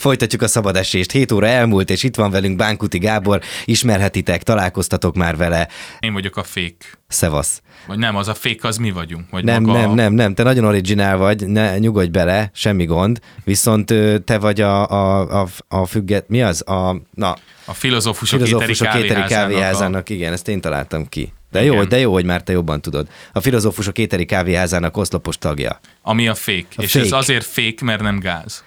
Folytatjuk a szabad esést. 7 óra elmúlt, és itt van velünk Bánkuti Gábor. Ismerhetitek, találkoztatok már vele. Én vagyok a fake. Szevasz. Vagy nem, az a fake, az mi vagyunk. Vagy nem, te nagyon originál vagy, ne nyugodj bele, semmi gond. Viszont te vagy a függet, mi az? A filozófusok éteri kávéházának, igen, ezt én találtam ki. De jó, hogy már te jobban tudod. A filozófusok éteri kávéházának oszlopos tagja. Ami a fake. És ez azért fake, mert nem gáz.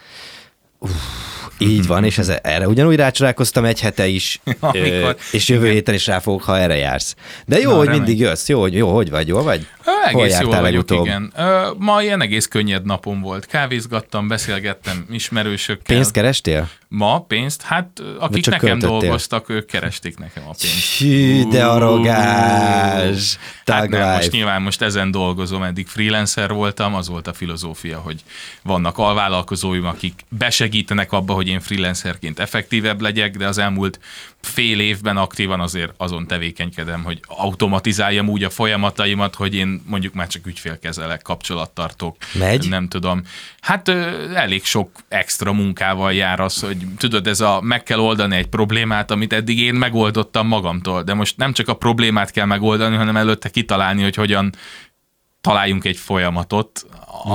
Így van, és erre ugyanúgy rácsodálkoztam egy hete is, és jövő héten is rá fogok, ha erre jársz. De jó, hogy mindig jössz. Jó, hogy vagy, jól vagy? Egész jól vagyok, igen. Ma ilyen egész könnyed napom volt. Kávézgattam, beszélgettem ismerősökkel. Pénzt kerestél? Ma pénzt? Hát akik nekem dolgoztak, ők keresték nekem a pénzt. Hű, de arrogáns! Hát nem, most ezen dolgozom, eddig freelancer voltam, az volt a filozófia, hogy vannak alvállalkozóim, akik besegítenek abba, hogy én freelancerként effektívebb legyek, de az elmúlt fél évben aktívan azért azon tevékenykedem, hogy automatizáljam úgy a folyamataimat, hogy én mondjuk már csak ügyfélkezelek, kapcsolattartok. Megy? Nem tudom. Hát elég sok extra munkával jár az, hogy tudod, meg kell oldani egy problémát, amit eddig én megoldottam magamtól, de most nem csak a problémát kell megoldani, hanem előtte kitalálni, hogy hogyan találjunk egy folyamatot,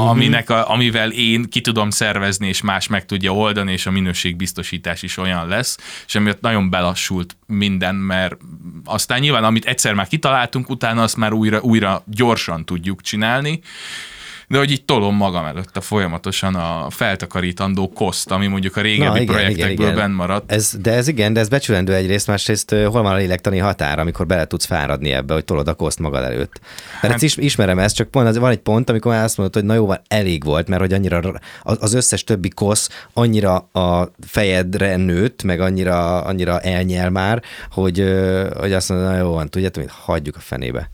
amivel én ki tudom szervezni, és más meg tudja oldani, és a minőségbiztosítás is olyan lesz, és emiatt nagyon belassult minden, mert aztán nyilván, amit egyszer már kitaláltunk, utána azt már újra gyorsan tudjuk csinálni, de hogy így tolom magam előtt folyamatosan a feltakarítandó koszt, ami mondjuk a régebbi projektekből benn maradt. De ez becsülendő egyrészt, másrészt hol van a lélektani határ, amikor bele tudsz fáradni ebbe, hogy tolod a koszt magad előtt. Mert ismerem ezt, csak pont van egy pont, amikor már azt mondod, hogy na jó, elég volt, mert hogy annyira az összes többi kosz annyira a fejedre nőtt, meg annyira elnyel már, hogy azt mondod, na jó van, tudjátok, hogy hagyjuk a fenébe.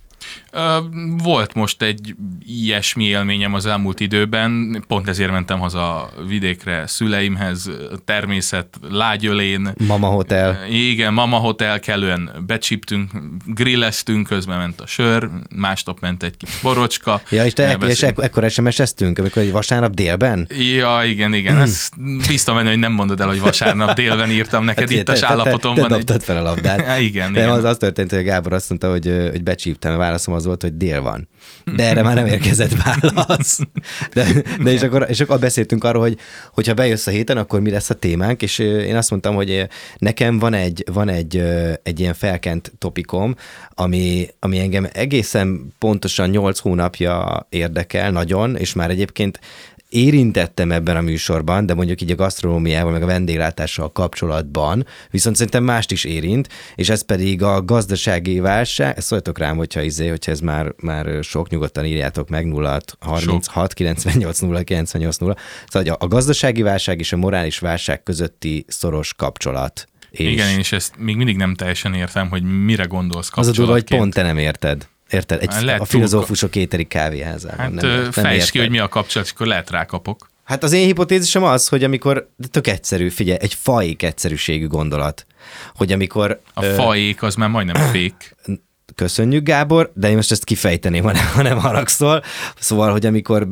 Volt most egy ilyesmi élményem az elmúlt időben, pont ezért mentem haza vidékre szüleimhez, természet, lágyölén. Mama Hotel. Igen, Mama Hotel, kellően becsíptünk, grilleztünk, közben ment a sör, másnap ment egy kis borocska. Ja, és ekkor SMS-eztünk, amikor egy vasárnap délben? Ja, igen. Ezt bíztam benne, hogy nem mondod el, hogy vasárnap délben írtam neked itt a állapotomban. Te dobtad fel a labdát. Igen. Az történt, hogy Gábor azt mondta, hogy becsíptem, a válaszom az volt, hogy dél van. De erre már nem érkezett válasz. De és akkor beszéltünk arról, hogy ha bejössz a héten, akkor mi lesz a témánk, és én azt mondtam, hogy nekem van egy ilyen felkent topikom, ami engem egészen pontosan 8 hónapja érdekel nagyon, és már egyébként érintettem ebben a műsorban, de mondjuk így a gasztronómiával, meg a vendéglátással kapcsolatban, viszont szerintem mást is érint, és ez pedig a gazdasági válság, szóljatok rám, hogyha ez már sok, nyugodtan írjátok meg, 0-36 98 0 98 0. Szóval a gazdasági válság és a morális válság közötti szoros kapcsolat. Igen, én is ezt még mindig nem teljesen értem, hogy mire gondolsz kapcsolatként. Az a durva, hogy pont te nem érted. Érted? A filozófusok éteri kávéházában. Hát fejtsd ki, hogy mi a kapcsolat, és akkor lehet rákapok. Hát az én hipotézisem az, hogy amikor, tök egyszerű, figyelj, egy faék egyszerűségű gondolat, hogy amikor... A faék az már majdnem fék. Köszönjük, Gábor, de én most ezt kifejteném, ha nem haragszol. Szóval, hogy amikor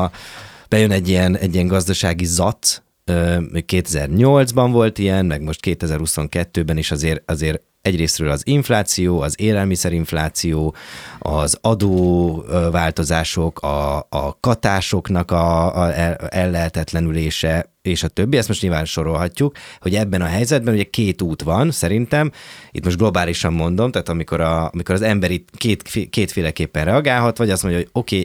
bejön egy ilyen gazdasági zat, 2008-ban volt ilyen, meg most 2022-ben is azért egyrésztről az infláció, az élelmiszerinfláció, az adóváltozások, a katásoknak a ellehetetlenülése, és a többi, ezt most nyilván sorolhatjuk, hogy ebben a helyzetben ugye 2 út van, szerintem, itt most globálisan mondom, tehát amikor az ember itt kétféleképpen reagálhat, vagy azt mondja, hogy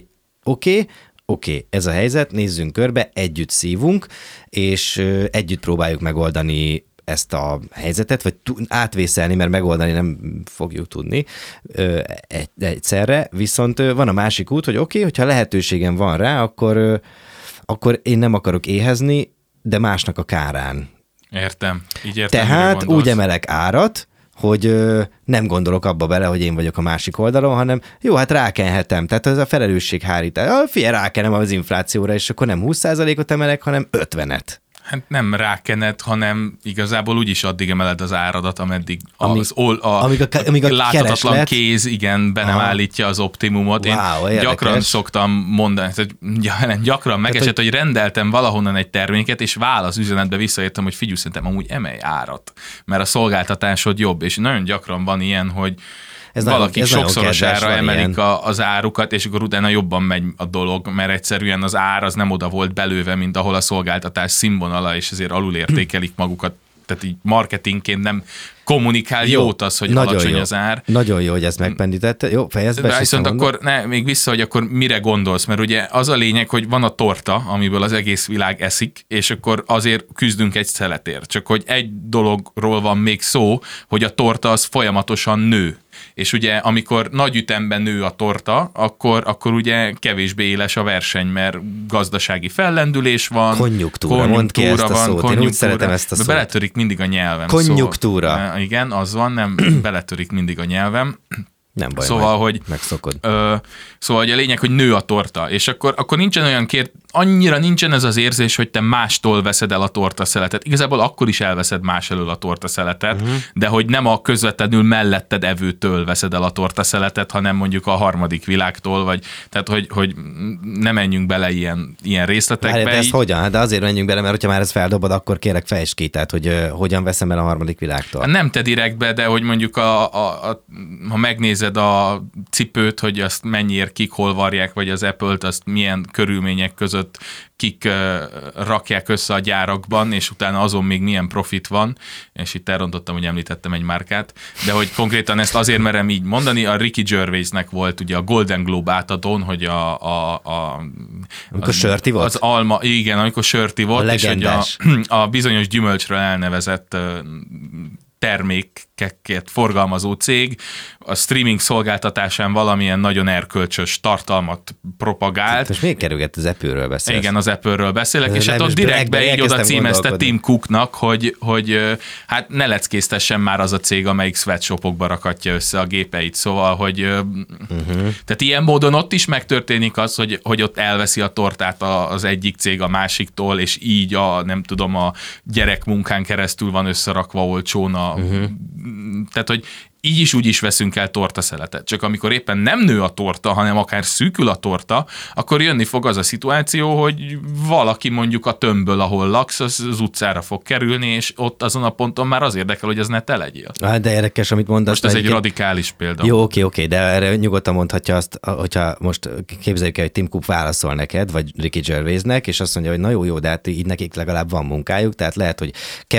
oké, ez a helyzet, nézzünk körbe, együtt szívunk, és együtt próbáljuk megoldani ezt a helyzetet, vagy átvészelni, mert megoldani nem fogjuk tudni egyszerre, viszont van a másik út, hogy hogyha lehetőségem van rá, akkor én nem akarok éhezni, de másnak a kárán. Értem. Így értem. Tehát úgy emelek árat, hogy nem gondolok abba bele, hogy én vagyok a másik oldalon, hanem jó, hát rákenhetem. Tehát ez a felelősséghárítás. Figyelj, rákenem az inflációra, és akkor nem 20%-ot emelek, hanem 50-et. Hát nem rákened, hanem igazából úgyis addig emeled az áradat, ameddig amíg a láthatatlan kereslet... kéz, igen, be nem állítja az optimumot. Wow, én gyakran szoktam mondani, gyakran megesett, hogy rendeltem valahonnan egy terméket, és válasz üzenetbe visszaértem, hogy figyelj, szerintem amúgy emelj árat, mert a szolgáltatásod jobb, és nagyon gyakran van ilyen, hogy valakik sokszorosára emelik az árukat, és akkor utána jobban megy a dolog, mert egyszerűen az ár az nem oda volt belőve, mint ahol a szolgáltatás színvonala, és ezért alulértékelik magukat. Tehát így marketingként nem kommunikál jót az, hogy alacsony az ár. Nagyon jó, hogy ezt megpendítette. Jó, fejezd be. De viszont akkor még vissza, hogy akkor mire gondolsz, mert ugye az a lényeg, hogy van a torta, amiből az egész világ eszik, és akkor azért küzdünk egy szeletért. Csak hogy egy dologról van még szó, hogy a torta az folyamatosan nő. És ugye amikor nagy ütemben nő a torta, akkor ugye kevésbé éles a verseny, mert gazdasági fellendülés van. Konjunktúra, mondd ki ezt a szót. Én úgy szeretem ezt a szót. Beletörik mindig a nyelvem. Konjunktúra. Szóval, igen, az van, nem beletörik mindig a nyelvem. Nem baj, szóval, hogy megszokod. Szóval, hogy a lényeg, hogy nő a torta, és akkor nincsen olyan annyira nincsen ez az érzés, hogy te mástól veszed el a tortaszeletet. Igazából akkor is elveszed más elől a tortaszeletet, de hogy nem a közvetlenül melletted evőtől veszed el a tortaszeletet, hanem mondjuk a harmadik világtól, vagy tehát, hogy nem menjünk bele ilyen részletekbe. De ezt hogyan? De azért menjünk bele, mert hogyha már ezt feldobod, akkor kérek fejtsd ki, tehát hogy hogyan veszem el a harmadik világtól. Nem te direktbe, de hogy mondjuk ha megnézed a cipőt, hogy azt mennyiért kik hol varják, vagy az Apple-t, azt milyen körülmények között kik rakják össze a gyárakban, és utána azon még milyen profit van, és itt elrontottam, hogy említettem egy márkát, de hogy konkrétan ezt azért merem így mondani, a Ricky Gervaisnek volt ugye a Golden Globe átadón, hogy amikor sört ivott? Az alma, igen, amikor sört ivott, és hogy a bizonyos gyümölcsről elnevezett termékeket forgalmazó cég a streaming szolgáltatásán valamilyen nagyon erkölcsös tartalmat propagált. Most miért kerülget az Apple-ről beszélsz? Igen, az Apple-ről beszélek, és hát ott direktbe így oda címezte Tim Cooknak, hogy hát ne leckésztessen már az a cég, amelyik sweatshopokba rakatja össze a gépeit. Szóval, hogy tehát ilyen módon ott is megtörténik az, hogy ott elveszi a tortát az egyik cég a másiktól, és így a gyerekmunkán keresztül van összerakva olcsón tehát, hogy így is úgy is veszünk el tortaszeletet. Csak amikor éppen nem nő a torta, hanem akár szűkül a torta, akkor jönni fog az a szituáció, hogy valaki mondjuk a tömbből, ahol laksz, az utcára fog kerülni, és ott azon a ponton már az érdekel, hogy ez ne te legyél. De érdekes, amit mondasz. Most ez egy radikális példa. Jó, oké, de erre nyugodtan mondhatja azt, hogyha most képzeljük el, hogy Tim Cook válaszol neked, vagy Ricky Gervaisnek, és azt mondja, hogy na jó, de hát így nekik legalább van munkájuk, tehát lehet, hogy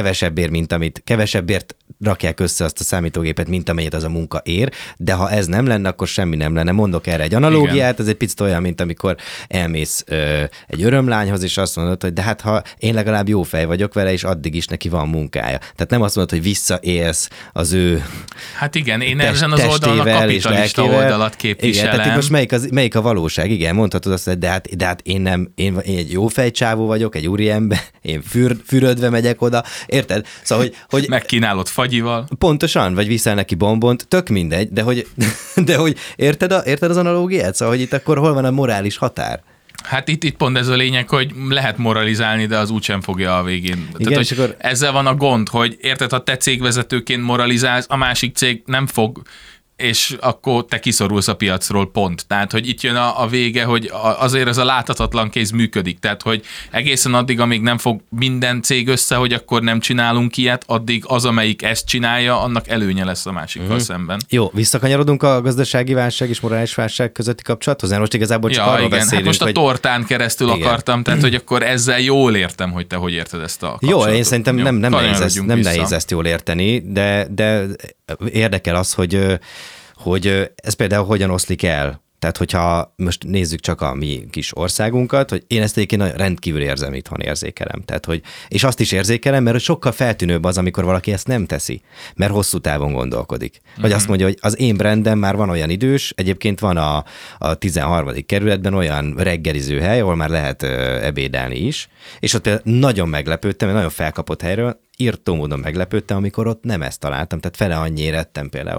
kevesebbért rakják össze azt a számítógépet, mint amennyit az a munka ér, de ha ez nem lenne, akkor semmi nem lenne. Mondok erre egy analógiát, igen. Ez egy picit olyan, mint amikor elmész egy örömlányhoz, és azt mondod, hogy de hát ha én legalább jó fej vagyok vele, és addig is neki van munkája. Tehát nem azt mondod, hogy visszaélsz az ő hát igen, én ezen az oldalon a kapitalista oldalat képviselem. Igen, tehát most melyik a valóság? Igen, mondhatod azt, hogy de hát én egy jó fejcsávó vagyok, egy úriember, én fürödve megyek oda, érted? Szóval, hogy megkínálod fagyival. Pontosan, vagy viszel neki bombont, tök mindegy, de hogy érted az analógiát? Szóval, hogy itt akkor hol van a morális határ? Hát itt pont ez a lényeg, hogy lehet moralizálni, de az úgysem fogja a végén. Igen, tehát, hogy akkor... Ezzel van a gond, hogy érted, ha te cégvezetőként moralizálsz, a másik cég nem fog, és akkor te kiszorulsz a piacról, pont. Tehát, hogy itt jön a vége, hogy azért ez a láthatatlan kéz működik. Tehát, hogy egészen addig, amíg nem fog minden cég össze, hogy akkor nem csinálunk ilyet, addig az, amelyik ezt csinálja, annak előnye lesz a másikkal szemben. Jó, visszakanyarodunk a gazdasági válság és morális válság közötti kapcsolathoz? Most igazából csak arról beszélünk, hát most a tortán keresztül akartam, tehát, hogy akkor ezzel jól értem, hogy te hogy érted ezt a kapcsolatot. Jó, én szerintem nem nehéz ezt jól érteni, de érdekel az, hogy ez például hogyan oszlik el. Tehát, hogyha most nézzük csak a mi kis országunkat, hogy én ezt egyébként rendkívül itthon érzékelem. Tehát, és azt is érzékelem, mert sokkal feltűnőbb az, amikor valaki ezt nem teszi, mert hosszú távon gondolkodik. Vagy azt mondja, hogy az én brandem már van olyan idős, egyébként van a 13. kerületben olyan reggeliző hely, ahol már lehet ebédelni is, és ott például nagyon meglepődtem, nagyon felkapott helyről, írtó módon meglepődtem, amikor ott nem ezt találtam, tehát fele annyiért ettem például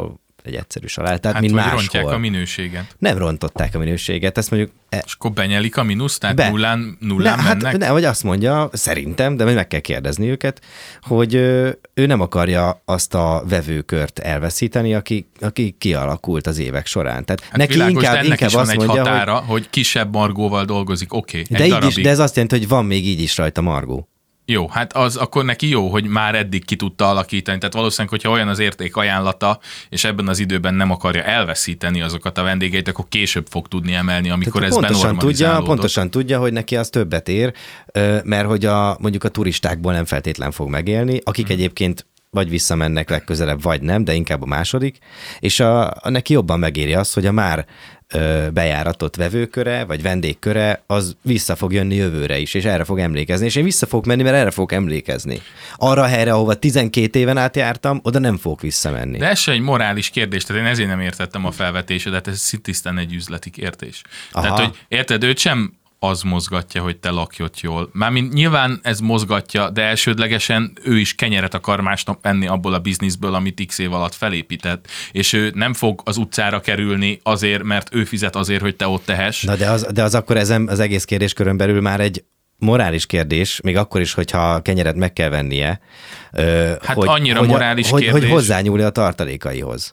egy egyszerű salát. Tehát, hát mint máshol. rontják a minőséget. Nem rontották a minőséget, ezt mondjuk... És akkor benyelik a mínusz, tehát nullán mennek? Hát, vagy azt mondja, szerintem, de majd meg kell kérdezni őket, hogy ő nem akarja azt a vevőkört elveszíteni, aki kialakult az évek során. Tehát hát neki világos, inkább van azt egy mondja, határa, hogy kisebb margóval dolgozik, oké, de, egy darabig. de ez azt jelenti, hogy van még így is rajta margó. Jó, hát az akkor neki jó, hogy már eddig ki tudta alakítani. Tehát valószínűleg, hogyha olyan az érték ajánlata, és ebben az időben nem akarja elveszíteni azokat a vendégeit, akkor később fog tudni emelni, amikor ez benormalizálódott. Pontosan tudja, hogy neki az többet ér, mert hogy mondjuk a turistákból nem feltétlen fog megélni, akik egyébként vagy visszamennek legközelebb, vagy nem, de inkább a második, és neki jobban megéri az, hogy a már bejáratott vevőköre, vagy vendégköre, az vissza fog jönni jövőre is, és erre fog emlékezni, és én vissza fogok menni, mert erre fogok emlékezni. Arra a helyre, ahova 12 éven át jártam, oda nem fogok visszamenni. De ez se egy morális kérdés, tehát én ezért nem értettem a felvetésedet, ez tisztán egy üzleti kérdés. Aha. Tehát, hogy érted, őt sem az mozgatja, hogy te lakj ott jól. Mármint nyilván ez mozgatja, de elsődlegesen ő is kenyeret akar másnap venni abból a bizniszből, amit x év alatt felépített, és ő nem fog az utcára kerülni azért, mert ő fizet azért, hogy te ott tehess. Na de az akkor ezen az egész kérdéskörön belül már egy morális kérdés, még akkor is, hogyha kenyeret meg kell vennie. Hát annyira morális kérdés. Hogy hozzányúl a tartalékaihoz.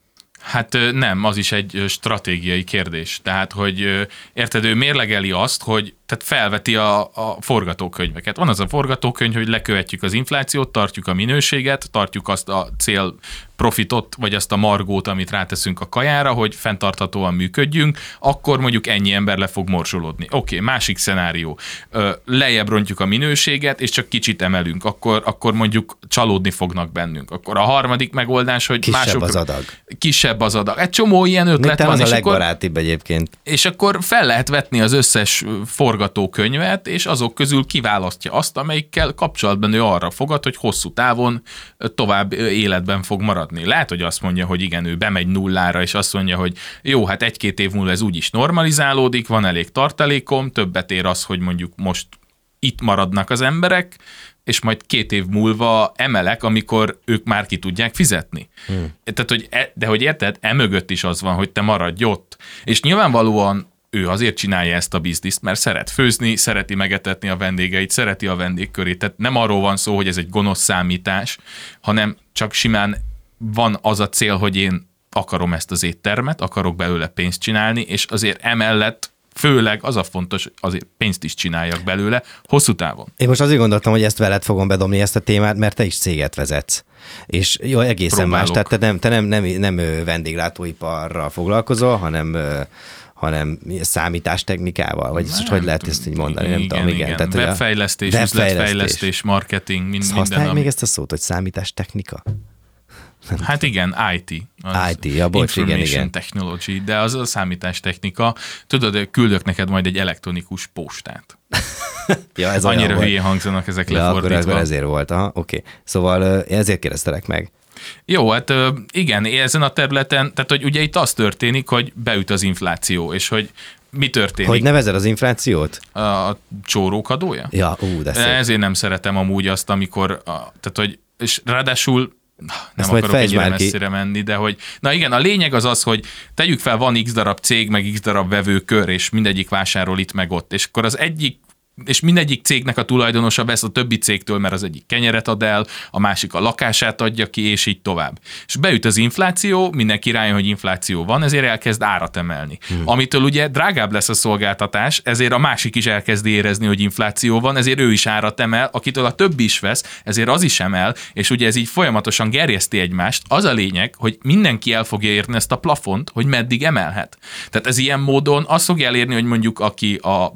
Hát nem, az is egy stratégiai kérdés. Tehát, hogy érted, ő mérlegeli azt, hogy tehát felveti a forgatókönyveket. Van az a forgatókönyv, hogy lekövetjük az inflációt, tartjuk a minőséget, tartjuk azt a cél profitot, vagy azt a margót, amit ráteszünk a kajára, hogy fenntarthatóan működjünk, akkor mondjuk ennyi ember le fog morsolódni. Oké, másik szenárió. Lejjebb rontjuk a minőséget, és csak kicsit emelünk. Akkor mondjuk csalódni fognak bennünk. Akkor a harmadik megoldás, hogy kisebb az adag. Kisebb az adag. Egy csomó ilyen ötlet van. Az a legbarátibb egyébként. És akkor fel lehet vetni az összes forgatókönyvet, és azok közül kiválasztja azt, amelyikkel kapcsolatban ő arra fogad, hogy hosszú távon tovább életben fog maradni. Lehet, hogy azt mondja, hogy igen, ő bemegy nullára, és azt mondja, hogy jó, hát 1-2 év múlva ez úgyis normalizálódik, van elég tartalékom, többet ér az, hogy mondjuk most itt maradnak az emberek, és majd 2 év múlva emelek, amikor ők már ki tudják fizetni. Tehát, de hogy érted, emögött is az van, hogy te maradj ott. És nyilvánvalóan ő azért csinálja ezt a bizniszt, mert szeret főzni, szereti megetetni a vendégeit, szereti a vendégkörét. Tehát nem arról van szó, hogy ez egy gonosz számítás, hanem csak simán van az a cél, hogy én akarom ezt az éttermet, akarok belőle pénzt csinálni, és azért emellett főleg az a fontos, azért pénzt is csináljak belőle hosszú távon. Én most azért gondoltam, hogy ezt veled fogom bedobni ezt a témát, mert te is céget vezetsz. És jó, egészen más, tehát te nem vendéglátóiparral foglalkozol, hanem számítástechnikával, vagy most hogy lehet ezt így mondani, nem tudom, igen. Tehát, webfejlesztés, üzletfejlesztés, marketing, minden. Használják még ezt a szót, hogy számítástechnika? Hát igen, IT. Information Technology, de az a számítástechnika. Tudod, küldök neked majd egy elektronikus postát. Ja, ez annyira hülyén hangzanak ezek lefordítva. Akkor ezért volt, oké. Szóval ezért kérdeztelek meg. Jó, hát igen, ezen a területen, tehát hogy ugye itt az történik, hogy beüt az infláció, és hogy mi történik? Hogy nevezed az inflációt? A csórókadója? Ja, de szép. Ezért nem szeretem amúgy azt, amikor, tehát hogy, és ráadásul nem akarok ennyire messzire menni, de hogy, na igen, a lényeg az, hogy tegyük fel, van x darab cég, meg x darab vevőkör, és mindegyik vásárol itt meg ott, és akkor az egyik, és mindegyik cégnek a tulajdonosa vesz a többi cégtől, mert az egyik kenyeret ad el, a másik a lakását adja ki, és így tovább. És beüt az infláció, mindenki rájön, hogy infláció van, ezért elkezd árat emelni. Amitől ugye drágább lesz a szolgáltatás, ezért a másik is elkezdi érezni, hogy infláció van, ezért ő is árat emel, akitől a többi is vesz, ezért az is emel, és ugye ez így folyamatosan gerjeszti egymást. Az a lényeg, hogy mindenki el fogja érni ezt a plafont, hogy meddig emelhet. Tehát ez ilyen módon azt fogja elérni, hogy mondjuk aki a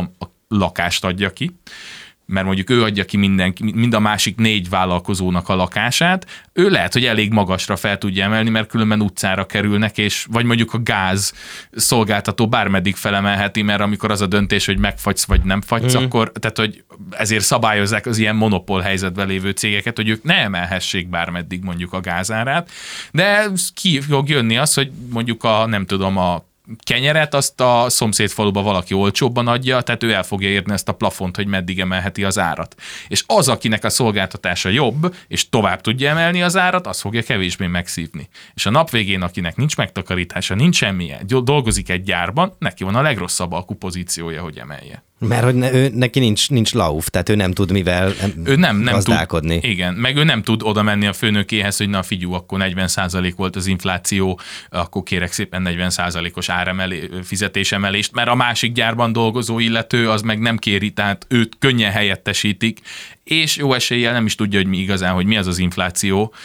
lakást adja ki, mert mondjuk ő adja ki mind a másik 4 vállalkozónak a lakását, ő lehet, hogy elég magasra fel tudja emelni, mert különben utcára kerülnek, és vagy mondjuk a gáz szolgáltató bármeddig felemelheti, mert amikor az a döntés, hogy megfagysz vagy nem fagysz, akkor, tehát hogy ezért szabályozzák az ilyen monopól helyzetben lévő cégeket, hogy ők ne emelhessék bármeddig mondjuk a gázárát, de ki fog jönni az, hogy mondjuk a kenyeret azt a szomszédfaluba valaki olcsóbban adja, tehát ő el fogja érni ezt a plafont, hogy meddig emelheti az árat. És az, akinek a szolgáltatása jobb, és tovább tudja emelni az árat, az fogja kevésbé megszívni. És a nap végén, akinek nincs megtakarítása, nincs semmilyen, dolgozik egy gyárban, neki van a legrosszabb alkupozíciója, hogy emelje. Mert hogy neki nincs lauf, tehát ő nem tud mivel ő nem gazdálkodni. Tud, igen, meg ő nem tud oda menni a főnökéhez, hogy na figyú, akkor 40% volt az infláció, akkor kérek szépen 40%-os fizetésemelést, mert a másik gyárban dolgozó illető az meg nem kéri, tehát őt könnyen helyettesítik, és jó eséllyel nem is tudja, hogy mi igazán, hogy mi az infláció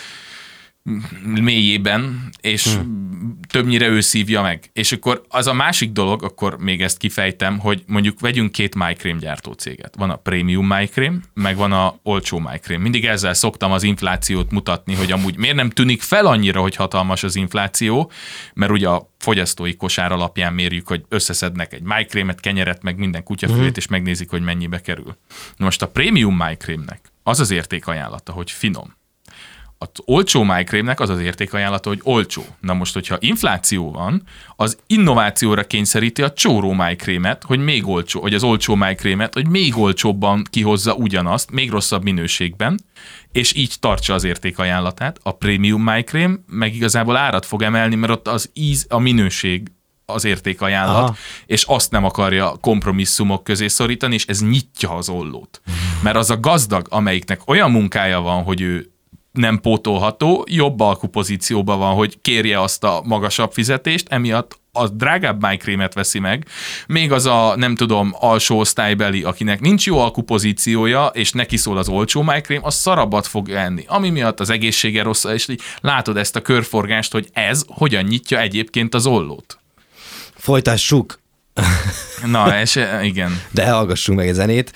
mélyében, és többnyire ő szívja meg. És akkor az a másik dolog, akkor még ezt kifejtem, hogy mondjuk vegyünk 2 májkrém gyártó céget. Van a prémium májkrém, meg van a olcsó májkrém. Mindig ezzel szoktam az inflációt mutatni, hogy amúgy miért nem tűnik fel annyira, hogy hatalmas az infláció, mert ugye a fogyasztói kosár alapján mérjük, hogy összeszednek egy májkrémet, kenyeret, meg minden kutyafülét, és megnézik, hogy mennyibe kerül. Most a prémium májkrémnek az az értékajánlata, hogy finom. Az olcsó májkrémnek az az értékajánlata, hogy olcsó. Na most, hogyha infláció van, az innovációra kényszeríti a csóró májkrémet, hogy még olcsó, vagy az olcsó májkrémet, hogy még olcsóbban kihozza ugyanazt, még rosszabb minőségben, és így tartsa az értékajánlatát. A prémium májkrém meg igazából árat fog emelni, mert ott az íz, a minőség az értékajánlat, aha, és azt nem akarja kompromisszumok közé szorítani, és ez nyitja az ollót. Mert az a gazdag, amelyiknek olyan munkája van, hogy ő nem pótolható, jobb alkupozícióban van, hogy kérje azt a magasabb fizetést, emiatt a drágább májkrémet veszi meg, még az a, nem tudom, alsó osztálybeli, akinek nincs jó alkupozíciója, és neki szól az olcsó májkrém, az szarabbat fog enni, ami miatt az egészsége rossz, és látod ezt a körforgást, hogy ez hogyan nyitja egyébként az ollót. Folytassuk! Na, és igen. De hallgassunk meg a zenét,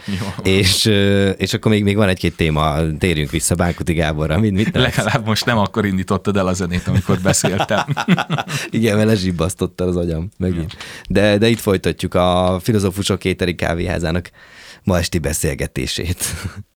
és akkor még van egy-két téma, térjünk vissza Bánkuti Gáborra. Mit legalább most nem akkor indítottad el a zenét, amikor beszéltem. Igen, mert lezsibbasztottad az agyam megint. De itt folytatjuk a Filozófusok Éteri Kávéházának ma esti beszélgetését.